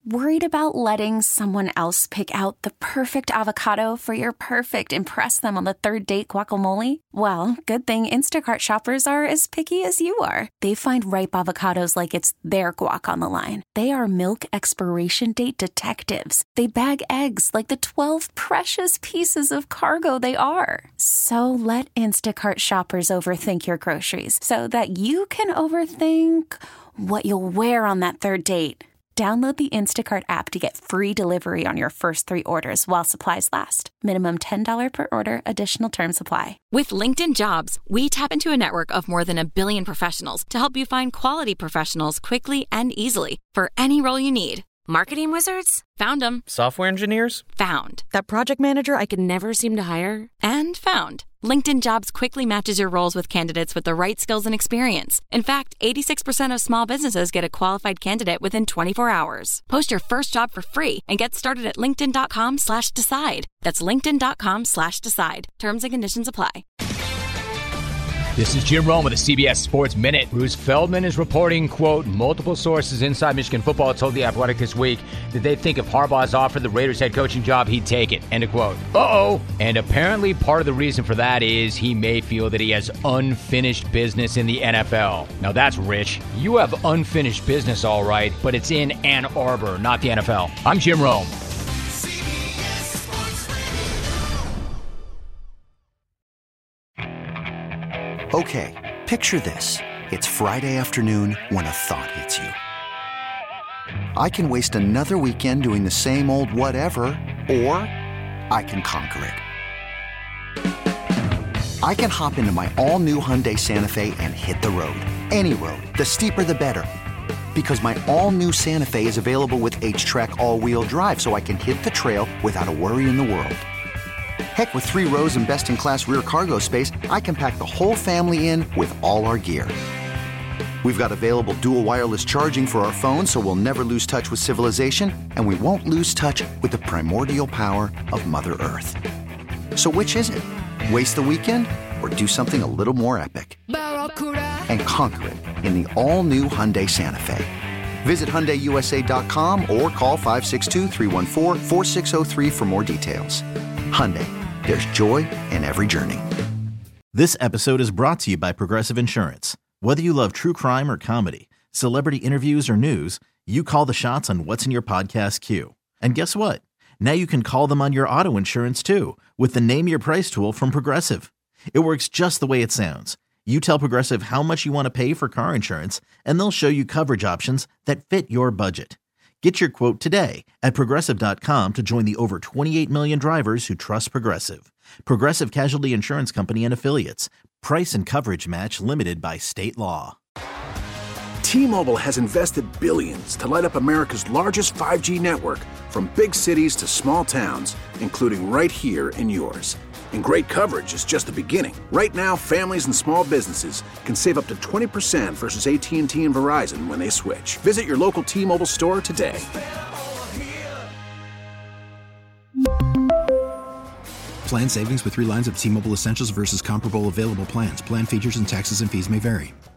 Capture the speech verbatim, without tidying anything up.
Worried about letting someone else pick out the perfect avocado for your perfect impress them on the third date guacamole? Well, good thing Instacart shoppers are as picky as you are. They find ripe avocados like it's their guac on the line. They are milk expiration date detectives. They bag eggs like the twelve precious pieces of cargo they are. So let Instacart shoppers overthink your groceries so that you can overthink what you'll wear on that third date. Download the Instacart app to get free delivery on your first three orders while supplies last. Minimum ten dollars per order. Additional terms apply. With LinkedIn Jobs, we tap into a network of more than a billion professionals to help you find quality professionals quickly and easily for any role you need. Marketing wizards? Found them. Software engineers? Found. That project manager I could never seem to hire? And found. LinkedIn Jobs quickly matches your roles with candidates with the right skills and experience. In fact, eighty-six percent of small businesses get a qualified candidate within twenty-four hours. Post your first job for free and get started at linkedin.com slash decide. That's linkedin.com slash decide. Terms and conditions apply. This is Jim Rome with the C B S Sports Minute. Bruce Feldman is reporting, quote, multiple sources inside Michigan football told The Athletic this week that they think if Harbaugh's offered the Raiders head coaching job, he'd take it, end of quote. Uh-oh. And apparently part of the reason for that is he may feel that he has unfinished business in the N F L. Now that's rich. You have unfinished business, all right, but it's in Ann Arbor, not the N F L. I'm Jim Rome. Okay, picture this. It's Friday afternoon when a thought hits you. I can waste another weekend doing the same old whatever, or I can conquer it. I can hop into my all-new Hyundai Santa Fe and hit the road. Any road. The steeper, the better. Because my all-new Santa Fe is available with H-Track all-wheel drive, so I can hit the trail without a worry in the world. Heck, with three rows and best-in-class rear cargo space, I can pack the whole family in with all our gear. We've got available dual wireless charging for our phones, so we'll never lose touch with civilization, and we won't lose touch with the primordial power of Mother Earth. So which is it? Waste the weekend or do something a little more epic? And conquer it in the all-new Hyundai Santa Fe. Visit Hyundai U S A dot com or call five six two, three one four, four six zero three for more details. Hyundai, there's joy in every journey. This episode is brought to you by Progressive Insurance. Whether you love true crime or comedy, celebrity interviews or news, you call the shots on what's in your podcast queue. And guess what? Now you can call them on your auto insurance too with the Name Your Price tool from Progressive. It works just the way it sounds. You tell Progressive how much you want to pay for car insurance, and they'll show you coverage options that fit your budget. Get your quote today at Progressive dot com to join the over twenty-eight million drivers who trust Progressive. Progressive Casualty Insurance Company and Affiliates. Price and coverage match limited by state law. T-Mobile has invested billions to light up America's largest five G network, from big cities to small towns, including right here in yours. And great coverage is just the beginning. Right now, families and small businesses can save up to twenty percent versus A T and T and Verizon when they switch. Visit your local T-Mobile store today. Plan savings with three lines of T-Mobile Essentials versus comparable available plans. Plan features and taxes and fees may vary.